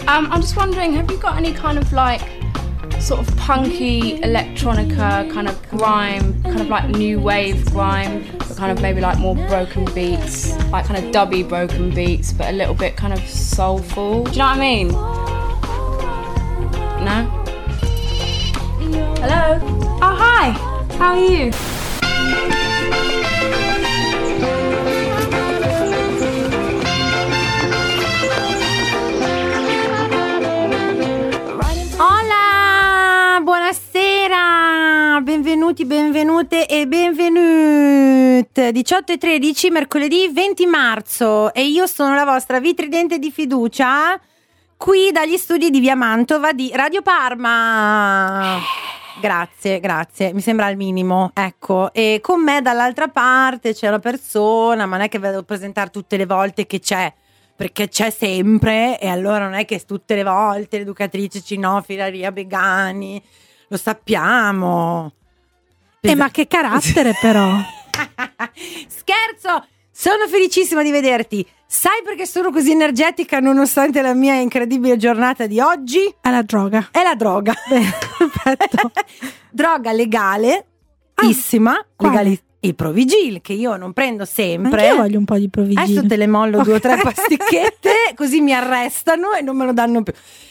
I'm just wondering, have you got any kind of like sort of punky electronica, kind of grime, kind of like new wave grime, but kind of maybe like more broken beats, like kind of dubby broken beats, but a little bit kind of soulful. Do you know what I mean? No? Hello? Oh, hi! How are you? Benvenuti, benvenute e benvenute. 18:13, mercoledì 20 marzo, e io sono la vostra vitridente di fiducia qui dagli studi di Via Mantova di Radio Parma. Grazie, mi sembra il minimo, ecco. E con me dall'altra parte c'è una persona, ma non è che devo presentare tutte le volte che c'è, perché c'è sempre, e allora non è che tutte le volte l'educatrice cinofila, Ria Begani, lo sappiamo. Ma che carattere però. Scherzo, sono felicissima di vederti. Sai perché sono così energetica nonostante la mia incredibile giornata di oggi? È la droga. Perfetto. Droga legale, il Provigil, che io non prendo sempre. Anche io voglio un po' di Provigil. Adesso te le mollo 2 o 3 pasticchette, così mi arrestano e non me lo danno più.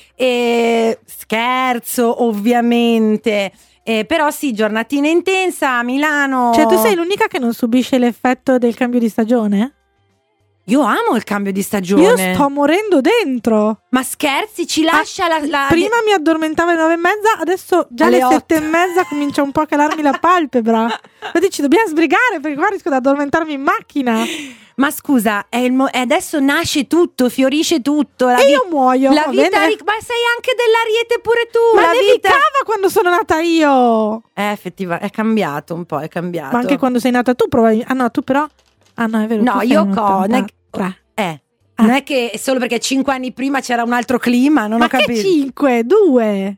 Scherzo, ovviamente. Però sì, giornatina intensa a Milano. Cioè, tu sei l'unica che non subisce l'effetto del cambio di stagione? Io amo il cambio di stagione. Io sto morendo dentro. Ma scherzi, ci lascia la prima mi addormentavo alle 9:30, adesso già alle 7:30 comincia un po' a calarmi la palpebra. Ma dici, dobbiamo sbrigare perché qua rischio di addormentarmi in macchina. Ma scusa, adesso nasce tutto, fiorisce tutto. Io muoio. La vita ma sei anche dell'Ariete pure tu. Ma nevicava quando sono nata io. Effettivamente, è cambiato un po', è cambiato. Ma anche quando sei nata tu probabilmente. Ah no, tu però. Ah no, è vero. No, io non è che solo perché 5 anni prima c'era un altro clima, non ho capito. Ma che 5? 2.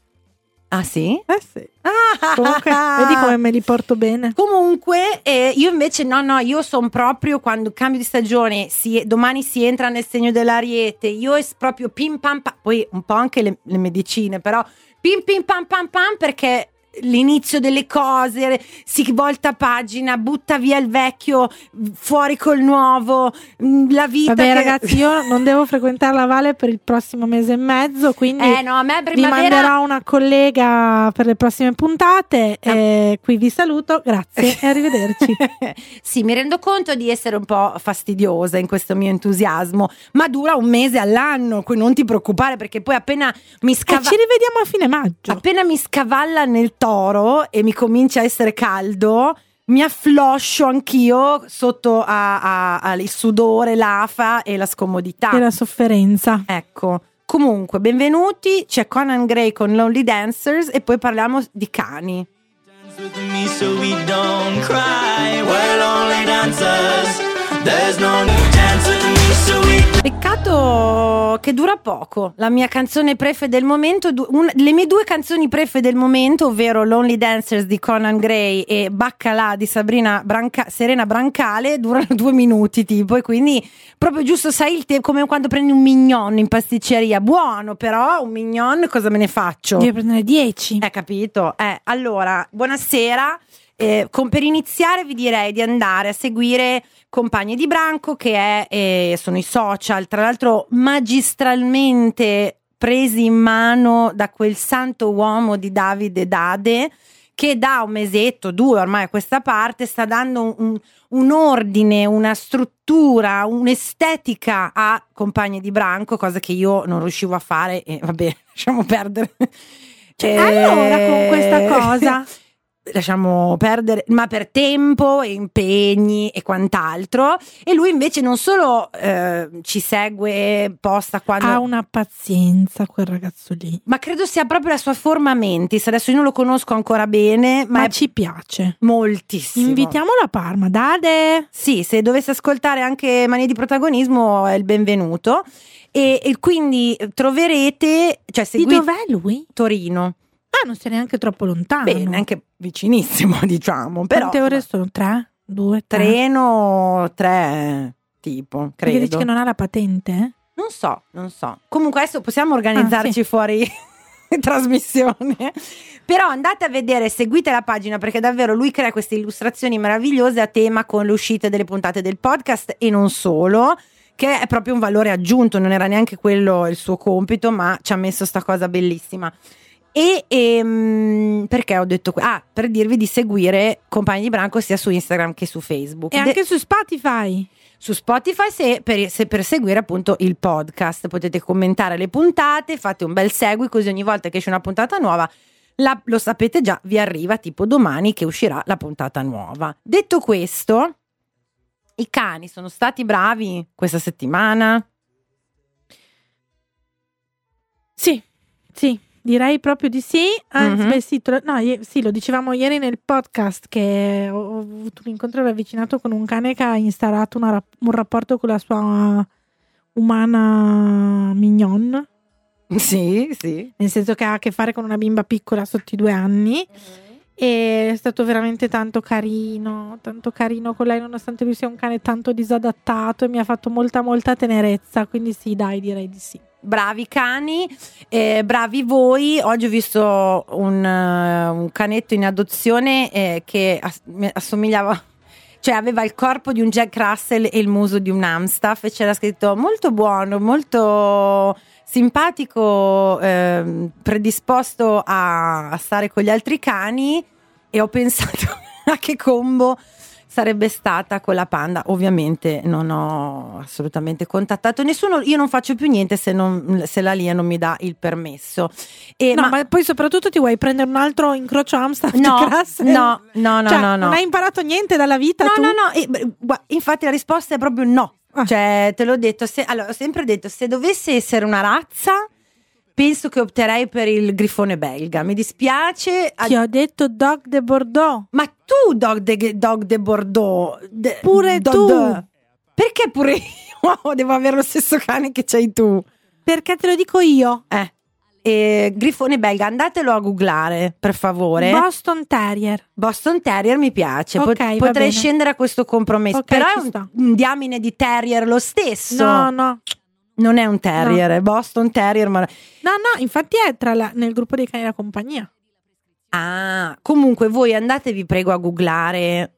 Ah sì? Sì. Comunque, vedi come me li porto bene. Comunque io invece no, io sono proprio, quando cambio di stagione, domani si entra nel segno dell'Ariete, io è proprio pim pam pam, poi un po' anche le medicine, però pim pim pam pam pam, perché l'inizio delle cose, si volta pagina, butta via il vecchio, fuori col nuovo, la vita. Vabbè ragazzi, io non devo frequentare la Vale per il prossimo mese e mezzo, quindi a me vi manderò una collega per le prossime puntate. Qui vi saluto, grazie e arrivederci. Sì, mi rendo conto di essere un po' fastidiosa in questo mio entusiasmo, ma dura un mese all'anno, quindi non ti preoccupare, perché poi appena mi ci rivediamo a fine maggio. Appena mi scavalla nel toro e mi comincia a essere caldo, mi affloscio anch'io sotto il sudore, l'afa e la scomodità e la sofferenza. Ecco, comunque benvenuti, c'è Conan Gray con Lonely Dancers e poi parliamo di cani. Dance with me so we don't cry, we're lonely dancers. There's no need dance with me so we... Peccato che dura poco. La mia canzone prefe del momento, le mie 2 canzoni prefe del momento, ovvero Lonely Dancers di Conan Gray e Baccalà di Serena Brancale, durano 2 minuti tipo, e quindi proprio giusto, sai, come quando prendi un mignon in pasticceria, buono, però un mignon cosa me ne faccio? Devi prendere 10. Capito? Allora, buonasera. Per iniziare vi direi di andare a seguire Compagni di Branco, che sono i social, tra l'altro magistralmente presi in mano da quel santo uomo di Davide Dade, che da un mesetto, 2 ormai a questa parte, sta dando un ordine, una struttura, un'estetica a Compagni di Branco, cosa che io non riuscivo a fare, e vabbè, lasciamo perdere. Allora, con questa cosa lasciamo perdere, ma per tempo e impegni e quant'altro. E lui invece non solo ci segue, posta quando ha una pazienza quel ragazzo lì, ma credo sia proprio la sua forma mentis. Adesso io non lo conosco ancora bene, ma ci piace moltissimo. Invitiamolo a Parma, Dade. Sì, se dovesse ascoltare anche Manie di Protagonismo è il benvenuto. E quindi troverete, cioè di dov'è lui? Torino. Ah, non sei neanche troppo lontano. Beh, neanche vicinissimo, diciamo. Però, quante ore sono? 3? 2? 3? Treno 3, tipo, credo. Perché dici che non ha la patente? Non so. Comunque adesso possiamo organizzarci fuori trasmissione. Però andate a vedere, seguite la pagina, perché davvero lui crea queste illustrazioni meravigliose a tema con le uscite delle puntate del podcast e non solo, che è proprio un valore aggiunto, non era neanche quello il suo compito, ma ci ha messo sta cosa bellissima. E perché ho detto per dirvi di seguire Compagni di Branco sia su Instagram che su Facebook e anche su Spotify. Su Spotify se per seguire appunto il podcast potete commentare le puntate, fate un bel segui, così ogni volta che esce una puntata nuova lo sapete già, vi arriva tipo domani che uscirà la puntata nuova. Detto questo, i cani sono stati bravi questa settimana? Sì, direi proprio di sì. Anzi, sì, lo dicevamo ieri nel podcast che ho avuto un incontro ravvicinato con un cane che ha instaurato un rapporto con la sua umana mignon. Sì. Nel senso che ha a che fare con una bimba piccola sotto i 2 anni. E è stato veramente tanto carino con lei, nonostante lui sia un cane tanto disadattato, e mi ha fatto molta tenerezza, quindi sì, dai, direi di sì. Bravi cani, bravi voi. Oggi ho visto un canetto in adozione che assomigliava, cioè aveva il corpo di un Jack Russell e il muso di un Amstaff, e c'era scritto molto buono, molto simpatico, predisposto a stare con gli altri cani, e ho pensato a che combo sarebbe stata con la Panda. Ovviamente non ho assolutamente contattato nessuno, io non faccio più niente se la Lia non mi dà il permesso. Ma poi soprattutto ti vuoi prendere un altro incrocio Amstaff? No, non hai imparato niente dalla vita? Infatti la risposta è proprio no. Cioè, te l'ho detto, ho sempre detto, se dovesse essere una razza, penso che opterei per il grifone belga. Mi dispiace. Ti ho detto Dog de Bordeaux. Ma tu Dog de Bordeaux. Pure tu. Perché pure io devo avere lo stesso cane che c'hai tu? Perché te lo dico io. Grifone belga, andatelo a googlare per favore. Boston Terrier mi piace. Potrei scendere a questo compromesso, però è un diamine di terrier lo stesso. No, non è un terrier, è Boston Terrier, ma no, infatti è nel gruppo dei cani da compagnia. Comunque voi andatevi prego a googlare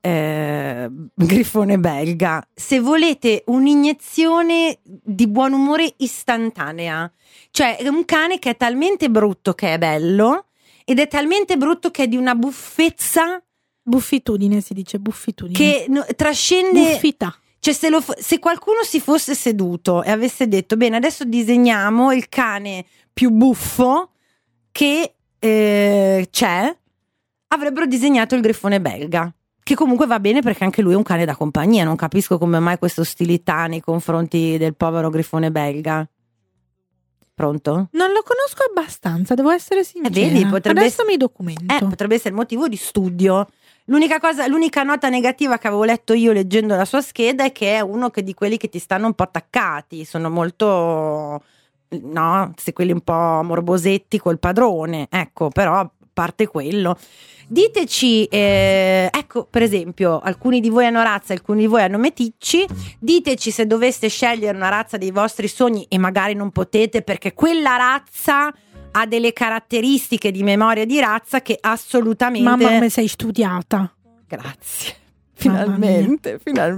grifone belga se volete un'iniezione di buon umore istantanea. Cioè è un cane che è talmente brutto che è bello, ed è talmente brutto che è di una buffitudine, si dice buffitudine, che trascende buffità. Cioè se qualcuno si fosse seduto e avesse detto bene, adesso disegniamo il cane più buffo che c'è, avrebbero disegnato il grifone belga, che comunque va bene perché anche lui è un cane da compagnia. Non capisco come mai questa ostilità nei confronti del povero grifone belga. Pronto? Non lo conosco abbastanza, devo essere sincera. Vedi, adesso mi documento. Potrebbe essere motivo di studio. L'unica nota negativa che avevo letto io leggendo la sua scheda è che è uno di quelli che ti stanno un po' attaccati, sono molto, se quelli un po' morbosetti col padrone, ecco. Però a parte quello, diteci, ecco, per esempio, alcuni di voi hanno razza, alcuni di voi hanno meticci. Diteci se doveste scegliere una razza dei vostri sogni, e magari non potete perché quella razza ha delle caratteristiche di memoria di razza che assolutamente... Mamma, come sei studiata. Grazie. Finalmente.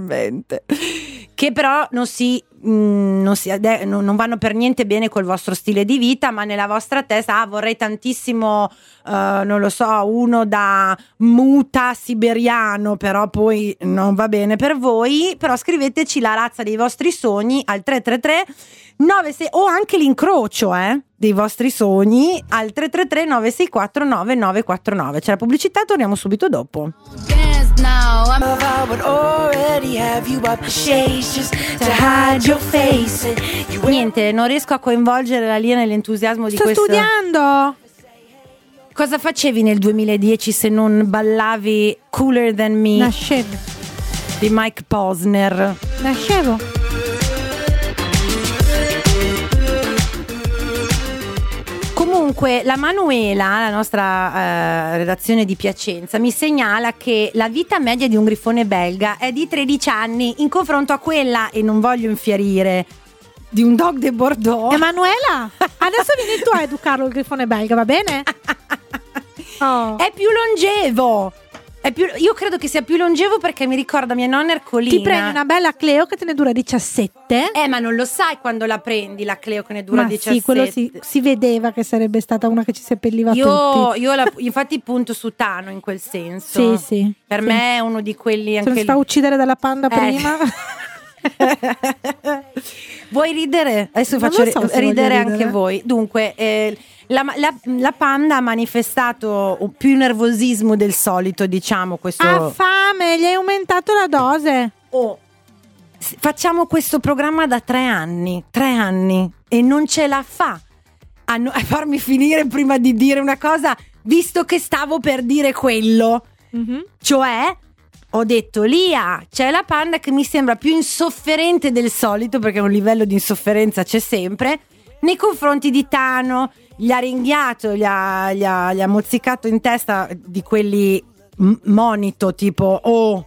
Che però non vanno per niente bene col vostro stile di vita, ma nella vostra testa vorrei tantissimo, non lo so, uno da muta siberiano, però poi non va bene per voi. Però scriveteci la razza dei vostri sogni al 333 96, o anche l'incrocio dei vostri sogni al 333 964 9949. C'è la pubblicità, torniamo subito dopo. Niente, non riesco a coinvolgere la Lia nell'entusiasmo di questo. Sto studiando. Cosa facevi nel 2010 se non ballavi Cooler Than Me? Nascevo. Di Mike Posner. Nascevo. Comunque la Manuela, la nostra redazione di Piacenza, mi segnala che la vita media di un grifone belga è di 13 anni in confronto a quella, e non voglio infierire, di un dog de Bordeaux. Emanuela, adesso vieni tu a educarlo il grifone belga, va bene? Oh. È più longevo. Io credo che sia più longevo perché mi ricorda mia nonna Ercolina. Ti prendi una bella Cleo che te ne dura 17. Ma non lo sai quando la prendi la Cleo che ne dura 17. Sì, quello si vedeva che sarebbe stata una che ci seppelliva tutti. Io infatti punto su Tano in quel senso. Sì. Per me è uno di quelli anche. Se non si fa uccidere dalla panda prima. Vuoi ridere? Adesso Non faccio lo so se ridere voglio anche ridere. voi. Dunque, la panda ha manifestato più nervosismo del solito, diciamo. Questo. Ha fame, gli hai aumentato la dose. Facciamo questo programma da 3 anni e non ce la fa a farmi finire prima di dire una cosa, visto che stavo per dire quello. Mm-hmm. Cioè, ho detto, Lia, c'è la panda che mi sembra più insofferente del solito, perché un livello di insofferenza c'è sempre, nei confronti di Tano. Gli ha ringhiato, gli ha mozzicato in testa di quelli monito, tipo,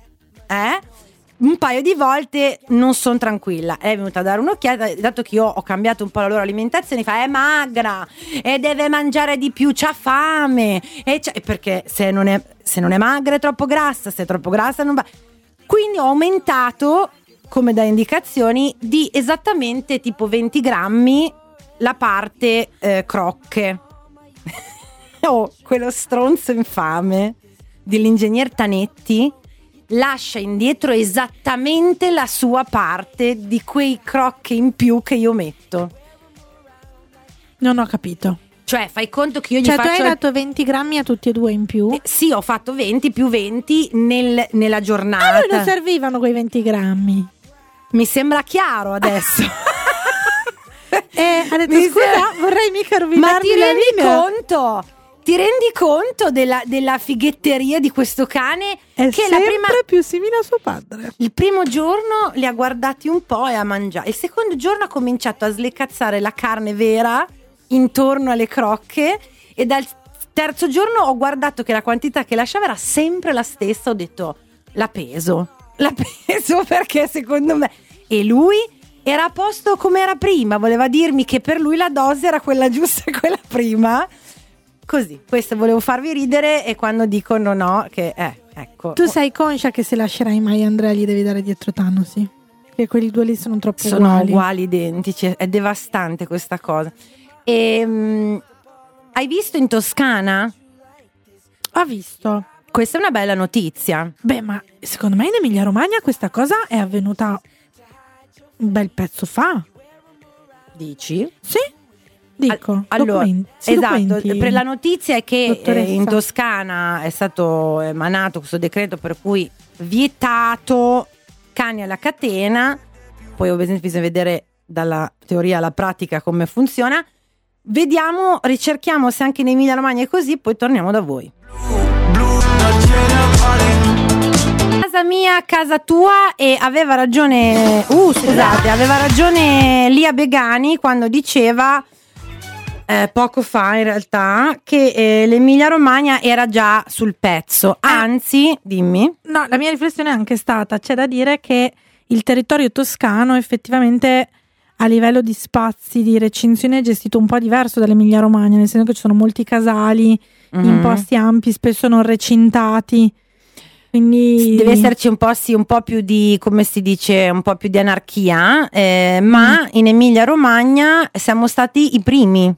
un paio di volte. Non sono tranquilla. È venuta a dare un'occhiata, dato che io ho cambiato un po' la loro alimentazione, fa: è magra e deve mangiare di più, c'ha fame, perché se non è magra è troppo grassa, se è troppo grassa non va. Quindi ho aumentato, come da indicazioni, di esattamente tipo 20 grammi la parte crocche. Quello stronzo infame dell'ingegner Tanetti lascia indietro esattamente la sua parte di quei crocche in più che io metto. Non ho capito. Cioè, fai conto che io gli tu faccio. hai dato 20 grammi a tutti e due in più? Sì, ho fatto 20 più 20 nella giornata. A lui non servivano quei 20 grammi. Mi sembra chiaro adesso. Ha detto: scusa, vorrei mica rovinarmi. Ma ti rendi conto della fighetteria di questo cane? È che sempre più simile a suo padre. Il primo giorno li ha guardati un po' e ha mangiato. Il secondo giorno ha cominciato a sleccazzare la carne vera intorno alle crocche, e dal terzo giorno ho guardato che la quantità che lasciava era sempre la stessa. Ho detto: la peso perché secondo me. E lui era a posto come era prima, voleva dirmi che per lui la dose era quella giusta e quella prima. Così, questo volevo farvi ridere, e quando dicono no, che ecco. Tu sei conscia che se lascerai mai Andrea gli devi dare dietro Tano, sì? Che quelli due lì sono troppo uguali, identici, è devastante questa cosa. E hai visto in Toscana? Ho visto. Questa è una bella notizia. Beh, ma secondo me in Emilia Romagna questa cosa è avvenuta un bel pezzo fa. Dici? Sì. Dico, allora, esatto, documenti. La notizia è che Dottoressa. in Toscana è stato emanato questo decreto per cui vietato cani alla catena. Poi ovviamente bisogna vedere dalla teoria alla pratica come funziona. Vediamo, ricerchiamo se anche in Emilia Romagna è così, poi torniamo da voi. Casa mia, casa tua, e aveva ragione aveva ragione Lia Begani quando diceva poco fa in realtà che l'Emilia Romagna era già sul pezzo, anzi, dimmi. No, la mia riflessione è anche stata, c'è da dire che il territorio toscano effettivamente a livello di spazi di recinzione è gestito un po' diverso dall'Emilia Romagna, nel senso che ci sono molti casali in posti ampi, spesso non recintati. Quindi deve esserci un po' più di, come si dice, un po' più di anarchia, ma in Emilia Romagna siamo stati i primi.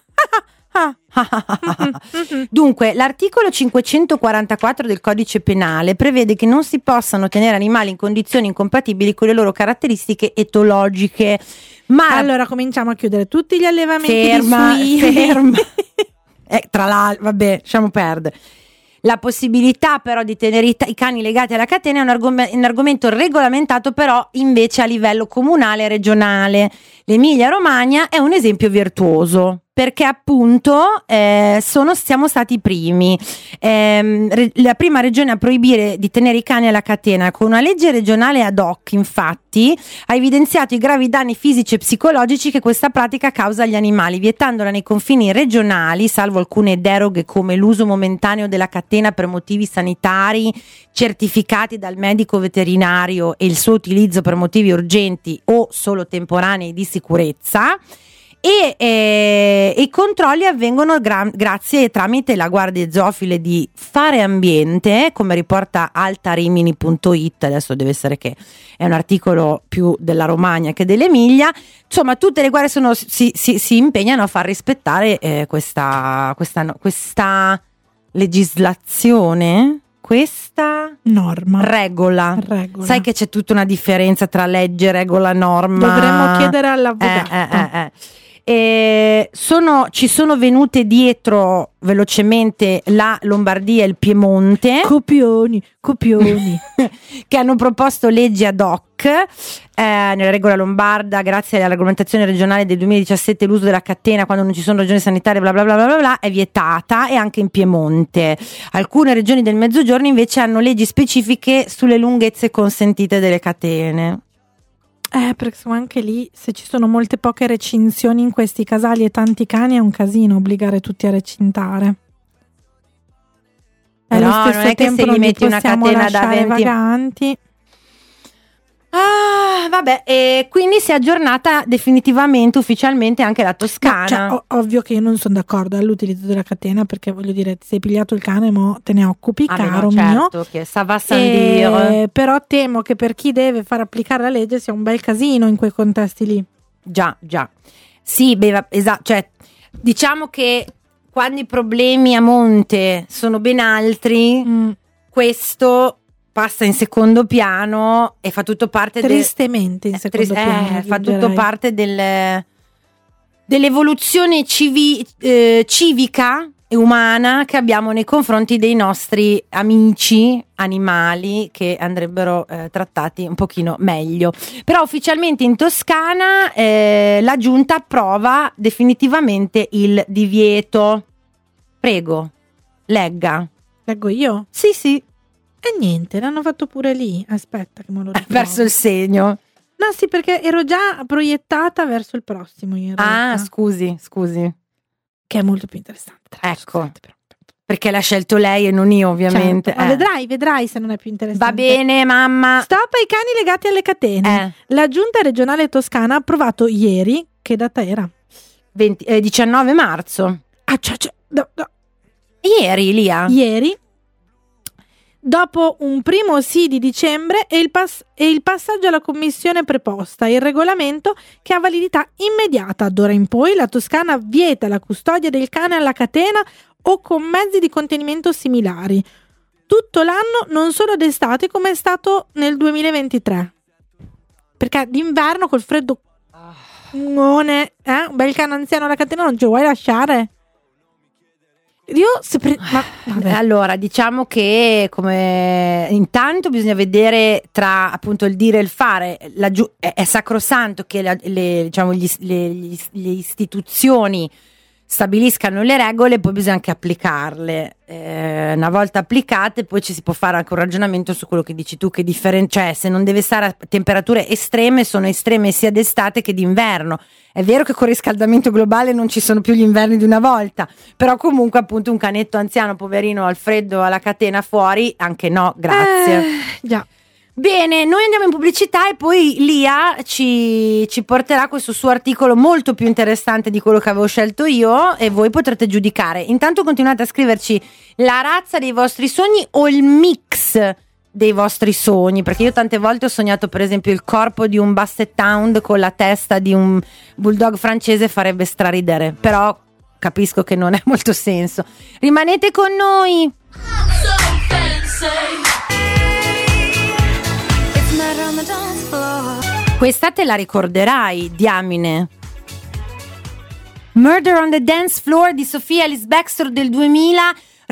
Dunque, l'articolo 544 del codice penale prevede che non si possano tenere animali in condizioni incompatibili con le loro caratteristiche etologiche. Ma allora cominciamo a chiudere tutti gli allevamenti di suini. Ferma. Tra l'altro, vabbè, lasciamo perdere. La possibilità però di tenere i cani legati alla catena è un argomento regolamentato però invece a livello comunale e regionale. L'Emilia Romagna è un esempio virtuoso. perché appunto siamo stati i primi, la prima regione a proibire di tenere i cani alla catena. Con una legge regionale ad hoc, infatti, ha evidenziato i gravi danni fisici e psicologici che questa pratica causa agli animali, vietandola nei confini regionali, salvo alcune deroghe come l'uso momentaneo della catena per motivi sanitari certificati dal medico veterinario e il suo utilizzo per motivi urgenti o solo temporanei di sicurezza. E i controlli avvengono grazie e tramite la guardia zoofile di Fare Ambiente, come riporta altarimini.it. Adesso deve essere che è un articolo più della Romagna che dell'Emilia. Insomma, tutte le guardie si impegnano a far rispettare questa legislazione, questa norma, regola. Sai che c'è tutta una differenza tra legge, regola, norma. Dovremmo chiedere all'avvocato. Ci sono venute dietro velocemente la Lombardia e il Piemonte, copioni che hanno proposto leggi ad hoc. Nella regola lombarda, grazie alla regolamentazione regionale del 2017, l'uso della catena quando non ci sono ragioni sanitarie bla bla bla bla bla è vietata, e anche in Piemonte. Alcune regioni del Mezzogiorno invece hanno leggi specifiche sulle lunghezze consentite delle catene. Perché insomma anche lì, se ci sono molte poche recinzioni in questi casali e tanti cani, è un casino obbligare tutti a recintare. Però non è che se gli metti una catena da 20 vaganti. Vabbè, e quindi si è aggiornata definitivamente, ufficialmente anche la Toscana. No, ovvio che io non sono d'accordo all'utilizzo della catena, perché voglio dire, ti sei pigliato il cane, mo te ne occupi, caro mio. Certo, che ça va sans dire. Però temo che per chi deve far applicare la legge sia un bel casino in quei contesti lì. Già. Sì, esatto, cioè diciamo che quando i problemi a monte sono ben altri, questo passa in secondo piano e fa tutto parte tristemente in secondo piano, fa tutto parte dell'evoluzione civica e umana che abbiamo nei confronti dei nostri amici animali, che andrebbero trattati un pochino meglio. Però ufficialmente in Toscana la giunta approva definitivamente il divieto. Prego, legga. Leggo io? Sì. E niente, l'hanno fatto pure lì. Aspetta che me lo ricordo. Verso il segno. No, sì, perché ero già proiettata verso il prossimo in realtà. Scusi. Che è molto più interessante. Ecco, perché l'ha scelto lei e non io, ovviamente. Certo, ma vedrai se non è più interessante. Va bene, mamma. Stop ai cani legati alle catene. La giunta regionale toscana ha approvato ieri, che data era? 19 marzo. No. Ieri, Lia. Ieri, dopo un primo sì di dicembre e il passaggio alla commissione preposta, il regolamento che ha validità immediata. D'ora in poi la Toscana vieta la custodia del cane alla catena o con mezzi di contenimento similari tutto l'anno, non solo d'estate come è stato nel 2023, perché d'inverno col freddo un bel cane anziano alla catena non ci vuoi lasciare? Allora, diciamo che come intanto bisogna vedere tra appunto il dire e il fare. È sacrosanto che le istituzioni stabiliscano le regole, poi bisogna anche applicarle. Una volta applicate, poi ci si può fare anche un ragionamento su quello che dici tu, che cioè se non deve stare a temperature estreme, sono estreme sia d'estate che d'inverno. È vero che con il riscaldamento globale non ci sono più gli inverni di una volta, però comunque appunto un canetto anziano poverino al freddo alla catena fuori, anche no, grazie. Già. Bene, noi andiamo in pubblicità e poi Lia ci porterà questo suo articolo molto più interessante di quello che avevo scelto io, e voi potrete giudicare. Intanto continuate a scriverci la razza dei vostri sogni o il mix dei vostri sogni, perché io tante volte ho sognato per esempio il corpo di un Basset Hound con la testa di un bulldog francese, farebbe straridere, però capisco che non ha molto senso. Rimanete con noi. Questa te la ricorderai, diamine. Murder on the Dance Floor di Sophia Ellis Bextor del 2000,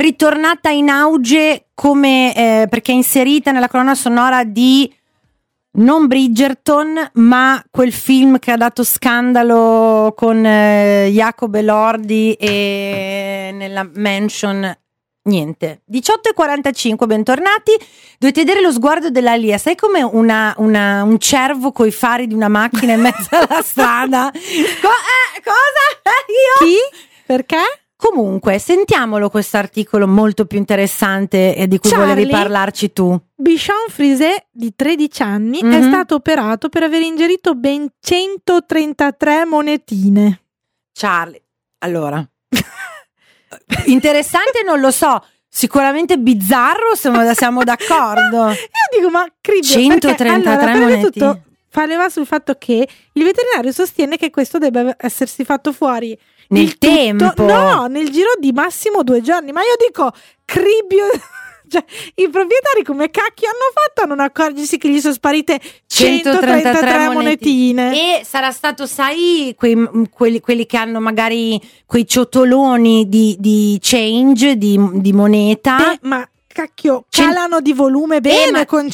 ritornata in auge come perché è inserita nella colonna sonora di non Bridgerton, ma quel film che ha dato scandalo con Jacob Elordi e nella mansion. Niente. 18:45, bentornati. Dovete vedere lo sguardo dell'Alia. Sai come un cervo coi fari di una macchina in mezzo alla strada? Cosa? Io? Chi? Perché? Comunque, sentiamolo questo articolo molto più interessante e di cui volevi parlarci tu. Bichon Frisé, di 13 anni, è stato operato per aver ingerito ben 133 monetine. Charlie, allora... Interessante non lo so, sicuramente bizzarro, siamo d'accordo. Io dico, ma Cribio, 133 monetine. Fa leva sul fatto che il veterinario sostiene che questo debba essersi fatto fuori nel tempo. No, nel giro di massimo 2 giorni. Ma io dico, Cribio, cioè, i proprietari come cacchio hanno fatto a non accorgersi che gli sono sparite 133 monetine? E sarà stato, sai, quelli che hanno magari quei ciotoloni di change, di moneta. Ma cacchio, calano di volume bene con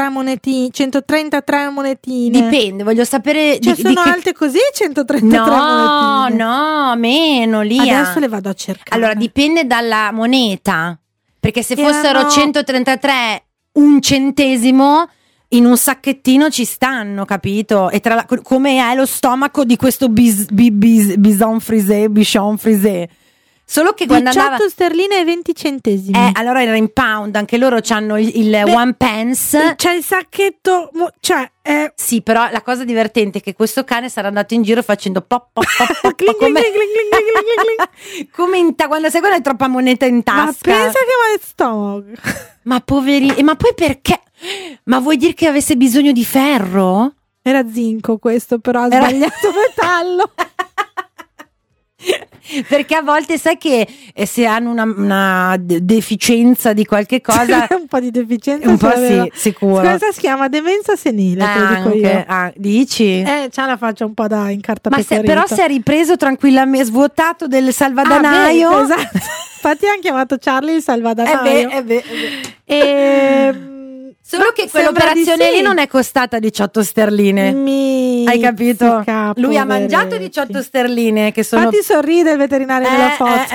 133 monetine. Dipende, voglio sapere. Cioè, sono alte così 133 monetine? No, meno lì. Adesso le vado a cercare. Allora, dipende dalla moneta. Perché se fossero 133 un centesimo in un sacchettino ci stanno, capito? E come è lo stomaco di questo Bichon Frisé. Solo che quando 18 sterline e 20 centesimi. Allora era in pound, anche loro hanno il one pence. C'è il sacchetto, Sì, però la cosa divertente è che questo cane sarà andato in giro facendo pop pop pop pop come quando hai troppa moneta in tasca. Ma pensa che va il stomaco. Ma poveri, ma poi perché? Ma vuoi dire che avesse bisogno di ferro? Era zinco questo, però ha sbagliato metallo. Perché a volte sai che se hanno una deficienza di qualche cosa un po' di deficienza un po' sì, sicuro. Questa si chiama demenza senile, te lo dico io. Dici? C'ha la faccia un po' da incartapecorito. Però si è ripreso tranquillamente, svuotato del salvadanaio. Esatto. Infatti hanno chiamato Charlie il salvadanaio. Solo che quell'operazione lì non è costata 18 sterline. Hai capito? Lui ha mangiato 18 sterline che sono. Infatti sorride il veterinario della foto.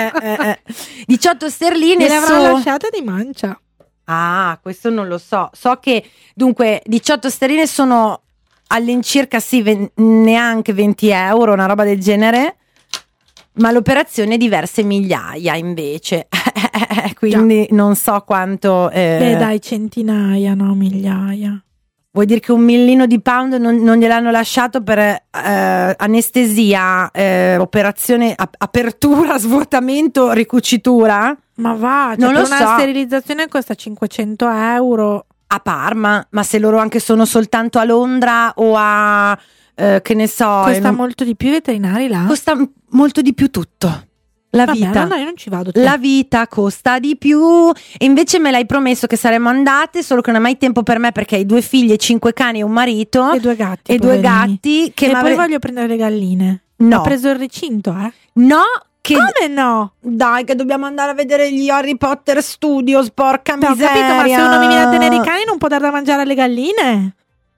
18 sterline le avrà lasciate di mancia. Ah, questo non lo so. So che dunque 18 sterline sono all'incirca neanche 20 euro, una roba del genere. Ma l'operazione è diverse migliaia invece. Quindi non so quanto. Beh, dai, centinaia, no, migliaia. Vuoi dire che un millino di pound non gliel'hanno lasciato per anestesia, operazione, apertura, svuotamento, ricucitura? Ma va, non lo so. Una sterilizzazione costa 500 euro. A Parma, ma se loro anche sono soltanto a Londra o a che ne so. Costa molto di più i veterinari là? Costa molto di più tutto. Vita. No, io non ci vado. La vita costa di più. E invece me l'hai promesso che saremmo andate, solo che non hai mai tempo per me perché hai 2 figlie, 5 cani e un marito. E 2 gatti. E 2 gatti. Che poi voglio prendere le galline. No. Ho preso il recinto, No. Come no? Dai, che dobbiamo andare a vedere gli Harry Potter Studios, porca miseria. Ho capito, ma se uno mi viene a tenere i cani non può dar da mangiare alle galline?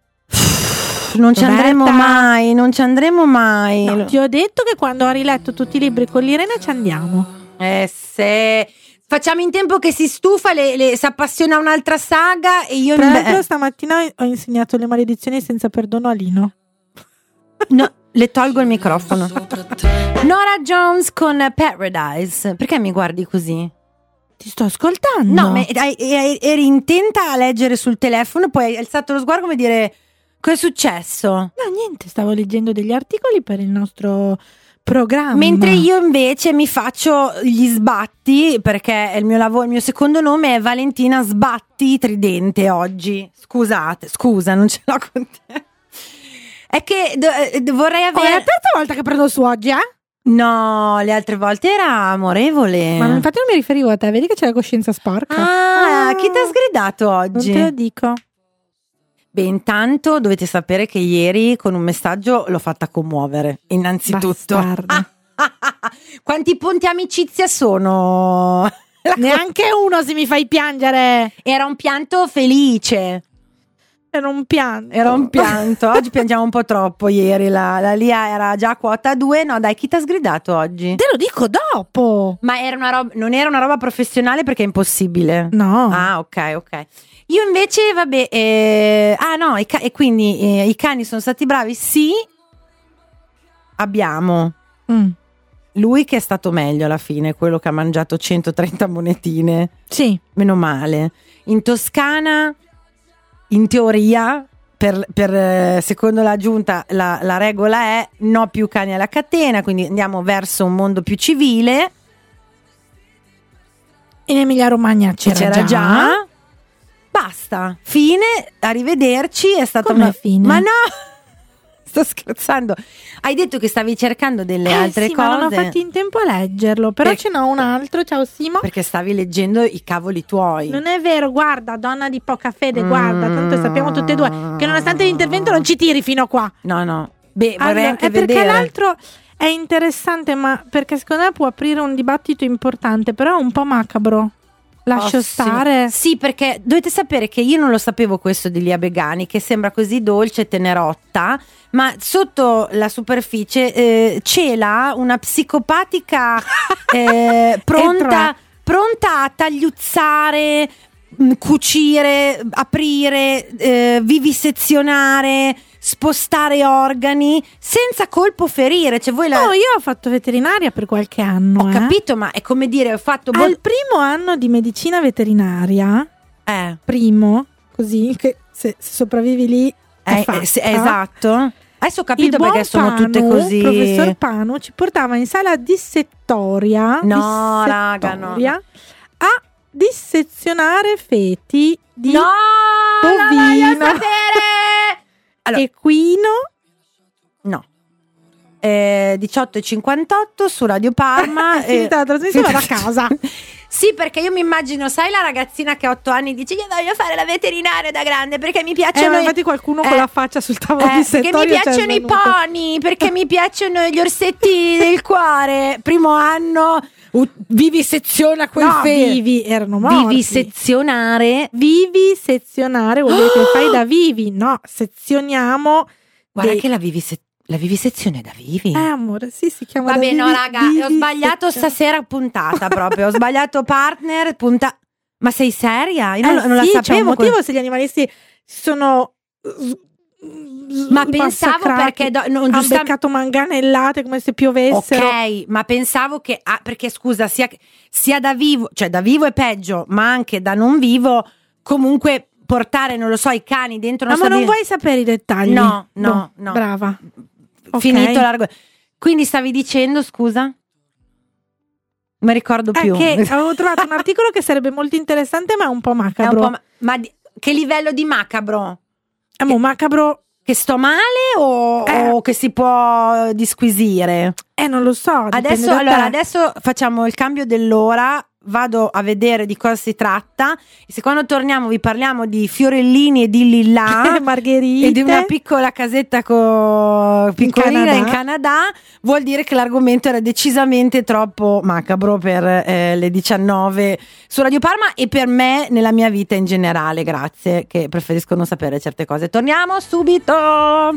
Non ci andremo mai. No, ti ho detto che quando ho riletto tutti i libri con l'Irene ci andiamo. Se facciamo in tempo che si stufa, si appassiona a un'altra saga e io. Tra l'altro stamattina ho insegnato le maledizioni senza perdono a Lino. No, le tolgo il microfono. Nora Jones con Paradise. Perché mi guardi così? Ti sto ascoltando. No, ma eri intenta a leggere sul telefono, poi hai alzato lo sguardo come dire: cosa è successo? No, niente, stavo leggendo degli articoli per il nostro programma. Mentre io invece mi faccio gli sbatti, perché il mio secondo nome è Valentina Sbatti Tridente oggi. Scusa, non ce l'ho con te. È che vorrei avere. È la terza volta che prendo su oggi, No, le altre volte era amorevole. Ma infatti non mi riferivo a te, vedi che c'è la coscienza sporca. Chi ti ha sgridato oggi? Non te lo dico. Beh, intanto dovete sapere che ieri con un messaggio l'ho fatta commuovere, innanzitutto. Quanti ponti amicizia sono? Neanche uno, se mi fai piangere. Era un pianto felice. Era un pianto. Era un pianto. Oggi piangiamo un po' troppo. Ieri la Lia era già a quota 2. No dai, chi t'ha sgridato oggi? Te lo dico dopo. Ma era una roba, non era una roba professionale perché è impossibile. No. Ah, ok. Io invece, vabbè, no, e quindi i cani sono stati bravi? Sì. Abbiamo lui che è stato meglio alla fine, quello che ha mangiato 130 monetine. Sì. Meno male. In Toscana, in teoria, per secondo la giunta, la regola è no più cani alla catena, quindi andiamo verso un mondo più civile. In Emilia Romagna c'era già. Basta, fine, arrivederci. È stata Come una fine? Ma no, sto scherzando. Hai detto che stavi cercando delle altre sì, cose. ma non ho fatto in tempo a leggerlo. Però ce n'ho un altro. Ciao Simo. Perché stavi leggendo i cavoli tuoi. Non è vero, guarda, donna di poca fede, guarda, tanto sappiamo tutte e due che nonostante l'intervento non ci tiri fino a qua. No. Beh, vorrei Allora, anche è perché vedere. l'altro è interessante, ma perché secondo me può aprire un dibattito importante, però è un po' macabro. Lascio stare. Sì, perché dovete sapere che io non lo sapevo questo di Lia Begani, che sembra così dolce e tenerotta, ma sotto la superficie cela una psicopatica pronta a tagliuzzare, cucire, aprire, vivisezionare, spostare organi senza colpo ferire. Cioè, voi io ho fatto veterinaria per qualche anno. Ho capito, ma è come dire, ho fatto al primo anno di medicina veterinaria, primo, così che se sopravvivi lì è fatta. Esatto. Adesso ho capito perché sono tutte così. Il professor Panu ci portava in sala dissettoria. No, raga, no. A dissezionare feti di bovino. No, allora, equino. No. 18:58 su Radio Parma. Finita la trasmissione, vado a casa. Sì, perché io mi immagino, sai, la ragazzina che a 8 anni dice io voglio fare la veterinaria da grande perché mi piacciono. Infatti qualcuno con la faccia sul tavolo di perché mi piacciono i pony, perché mi piacciono gli orsetti del cuore. Primo anno. Viviseziona quel vivi erano morti. Vivisezionare vuol dire che fai da vivi. No, sezioniamo. Guarda che la vivisezione è da vivi. Amore, sì, si chiama. Vabbè, no, raga, ho sbagliato stasera puntata proprio. Ho sbagliato partner. Ma sei seria? Io non la sapevo. C'è un motivo se gli animalisti sono. Ma pensavo perché hanno beccato manganellate come se piovessero. Ok, ma pensavo che perché scusa, sia da vivo, cioè da vivo è peggio, ma anche da non vivo, comunque portare, non lo so, i cani dentro una ma non vuoi sapere i dettagli? No. Brava. Finito l'argomento. Quindi stavi dicendo, scusa? Non mi ricordo più. Che avevo trovato un articolo che sarebbe molto interessante, ma è un po' macabro. Ma che livello di macabro? Macabro. Che sto male o che si può disquisire? Non lo so. Adesso facciamo il cambio dell'ora. Vado a vedere di cosa si tratta. E se quando torniamo vi parliamo di fiorellini e di lillà margherite e di una piccola casetta piccolina in Canada, vuol dire che l'argomento era decisamente troppo macabro per le 19 su Radio Parma e per me nella mia vita in generale. Grazie, che preferisco non sapere certe cose. Torniamo subito.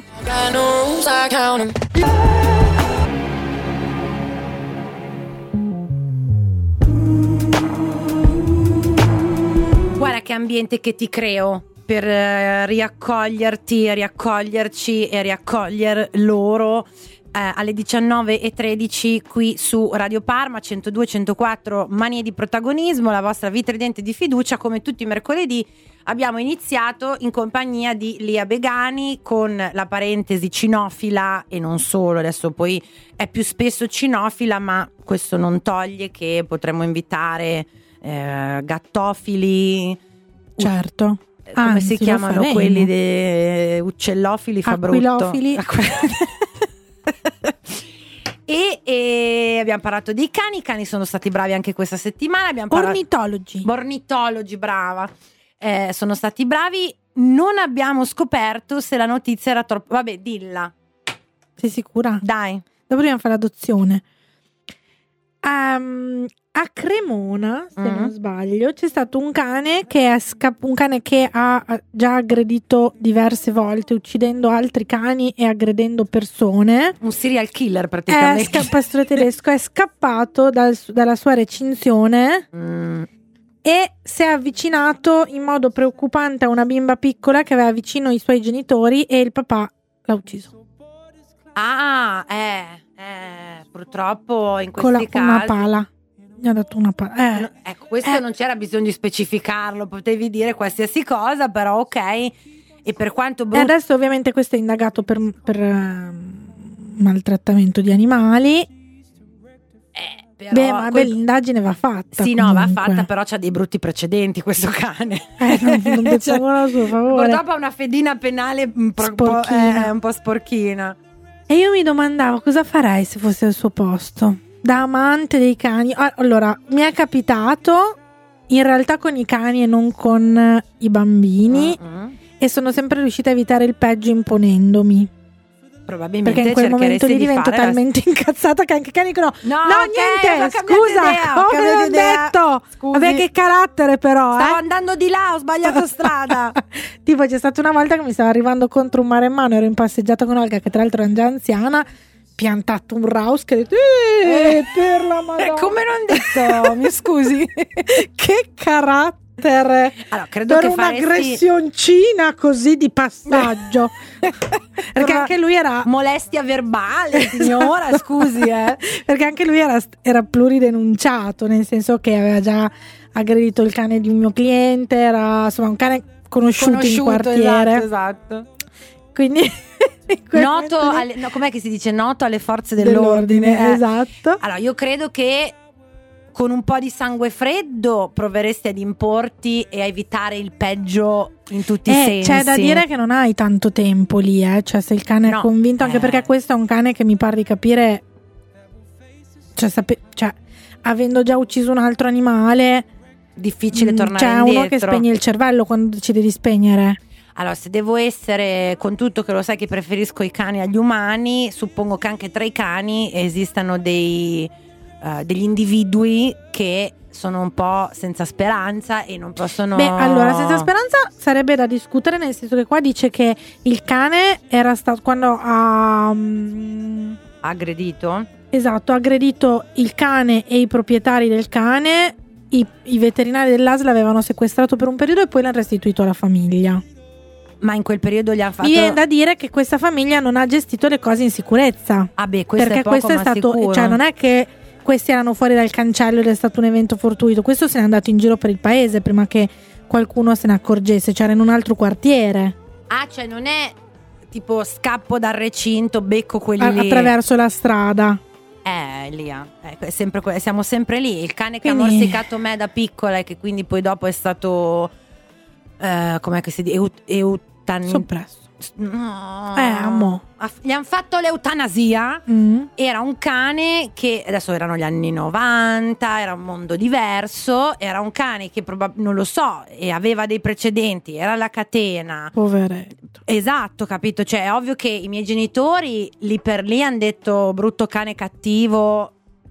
Guarda che ambiente che ti creo per riaccoglierti, riaccoglierci e riaccogliere loro alle 19:13 qui su Radio Parma 102-104 Manie di protagonismo, la vostra vitridente di fiducia. Come tutti i mercoledì abbiamo iniziato in compagnia di Lia Begani con la parentesi cinofila e non solo, adesso poi è più spesso cinofila, ma questo non toglie che potremmo invitare gattofili, certo, come si chiamano quelli uccellofili, fa brutto. E abbiamo parlato dei cani. I cani sono stati bravi anche questa settimana. Ornitologi, brava. Sono stati bravi. Non abbiamo scoperto se la notizia era troppo. Vabbè, dilla. Sei sicura? Dai. Dopo dobbiamo fare l'adozione. A Cremona, se non sbaglio, c'è stato un cane che ha già aggredito diverse volte, uccidendo altri cani e aggredendo persone. Un serial killer praticamente. Pastore tedesco è scappato dalla sua recinzione e si è avvicinato in modo preoccupante a una bimba piccola che aveva vicino i suoi genitori e il papà l'ha ucciso. Purtroppo in questi Con una casi pala. Gli ha dato una pala. Ecco, questo non c'era bisogno di specificarlo, potevi dire qualsiasi cosa, però ok. E per quanto E adesso ovviamente questo è indagato per maltrattamento di animali. però l'indagine va fatta. Sì, comunque. no, va fatta, però c'ha dei brutti precedenti questo cane. Non diciamolo a suo favore. Purtroppo ha una fedina penale un po' sporchina. E io mi domandavo cosa farei se fosse al suo posto, da amante dei cani. Allora, mi è capitato in realtà con i cani e non con i bambini, e sono sempre riuscita a evitare il peggio imponendomi. Probabilmente perché in quel momento lì divento talmente incazzata che anche i cani dicono niente, scusa, come l'ho detto. Scusi. Vabbè, che carattere però. Stavo andando di là, ho sbagliato strada. Tipo c'è stata una volta che mi stava arrivando contro un maremmano, ero in passeggiata con Olga che tra l'altro era già anziana, piantato un raus che ho detto per la Madonna. Come non detto, mi scusi. Che carattere. Allora, credo per che un'aggressioncina così di passaggio. Perché anche lui era molestia verbale, signora, scusi, perché anche lui era pluridenunciato, nel senso che aveva già aggredito il cane di un mio cliente, era insomma un cane conosciuto in quartiere. Esatto. Quindi noto com'è che si dice? Noto alle forze dell'ordine. Esatto. Allora, io credo che con un po' di sangue freddo proveresti ad importi e a evitare il peggio in tutti i sensi. C'è da dire che non hai tanto tempo lì, cioè se il cane è convinto, anche perché questo è un cane che mi pare di capire, cioè avendo già ucciso un altro animale, difficile tornare indietro. C'è uno che spegne il cervello quando decide di spegnere. Allora, se devo essere, con tutto che lo sai che preferisco i cani agli umani, suppongo che anche tra i cani esistano degli individui che sono un po' senza speranza e non possono. Allora, senza speranza sarebbe da discutere, nel senso che qua dice che il cane era stato, quando ha aggredito? Esatto, ha aggredito il cane e i proprietari del cane. I veterinari dell'ASL l'avevano sequestrato per un periodo e poi l'hanno restituito alla famiglia. Ma in quel periodo gli hanno fatto. Mi viene da dire che questa famiglia non ha gestito le cose in sicurezza. Questo perché è poco, questo è stato sicuro. Cioè non è che questi erano fuori dal cancello ed è stato un evento fortuito, questo se n'è andato in giro per il paese prima che qualcuno se ne accorgesse, cioè era in un altro quartiere. Cioè non è tipo scappo dal recinto, becco quelli lì attraverso la strada. Lì è sempre siamo sempre lì. Il cane che ha morsicato me da piccola e che quindi poi dopo è stato com'è che si dice? Soppresso. No. Amo. Gli hanno fatto l'eutanasia. Era un cane che adesso erano gli anni 90, era un mondo diverso. Era un cane che non lo so, e aveva dei precedenti, era la catena. Poveretto. Esatto, capito? Cioè è ovvio che i miei genitori lì per lì hanno detto brutto cane cattivo.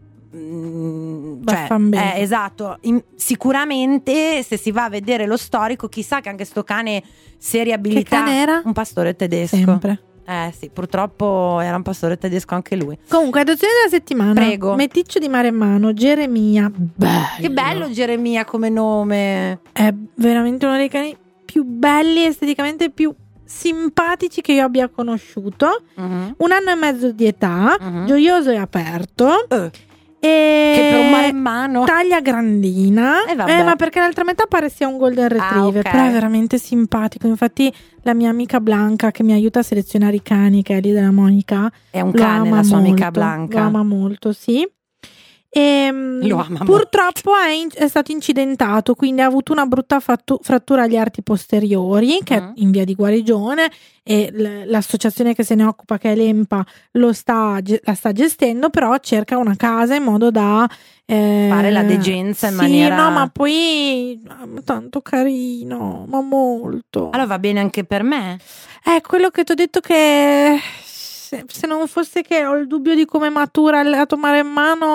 Esatto. Sicuramente se si va a vedere lo storico, chissà che anche sto cane si è riabilitato. Che cane era? Un pastore tedesco. Sempre. Sì, purtroppo era un pastore tedesco anche lui. Comunque, adozione della settimana. Prego. Meticcio di Maremmano, Geremia. Bello. Che bello Geremia come nome. È veramente uno dei cani più belli, esteticamente più simpatici che io abbia conosciuto. 1 anno e mezzo di età, gioioso e aperto. Che per un maremmano taglia grandina, ma perché l'altra metà pare sia un golden retriever, okay. Però è veramente simpatico. Infatti la mia amica Blanca, che mi aiuta a selezionare i cani, che è lì della Monica, è un cane, la sua amica Blanca lo ama molto, sì. E purtroppo è stato incidentato, quindi ha avuto una brutta frattura agli arti posteriori, che è in via di guarigione, e l'associazione che se ne occupa, che è l'EMPA, la sta gestendo, però cerca una casa in modo da fare la degenza in maniera. No, ma poi tanto carino, ma molto. Allora va bene anche per me. È quello che ti ho detto, che se non fosse che ho il dubbio di come matura il lato maremmano,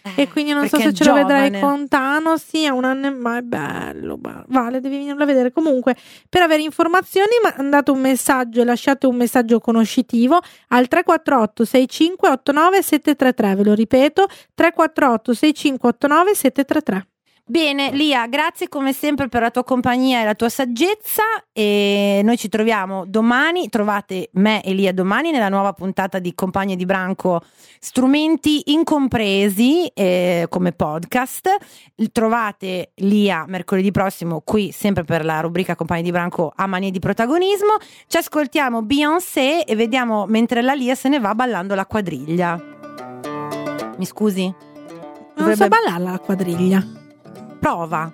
e quindi non so se ce lo vedrai con Thanos. Sì, è 1 anno e ma è bello. Vale, devi venirlo a vedere. Comunque, per avere informazioni mandate un messaggio e lasciate un messaggio conoscitivo al 348 65 89 733. Ve lo ripeto, 348 65 89 733. Bene, Lia, grazie come sempre per la tua compagnia e la tua saggezza, e noi ci troviamo domani. Trovate me e Lia domani nella nuova puntata di Compagni di Branco, strumenti incompresi, come podcast. Trovate Lia mercoledì prossimo qui sempre per la rubrica Compagni di Branco a manie di protagonismo. Ci ascoltiamo Beyoncé e vediamo mentre la Lia se ne va ballando la quadriglia. Mi scusi? Non so ballarla la quadriglia. Prova.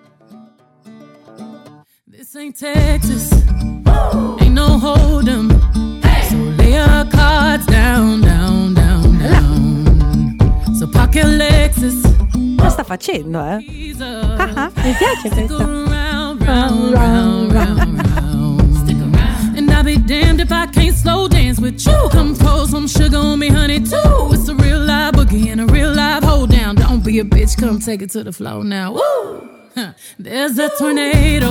This ain't Texas, ain't no hold 'em. So lay your cards down, down, down, down. So pocket Lexus. Lo sta facendo, mi piace questa. Round, round, round, round, round. Stick around. And I'll be damned if I can't slow dance with you. Come pour some sugar on me, honey, too. It's a real live boogie and a real live hold down. Don't be a bitch, come take it to the floor now. Woo! There's a tornado.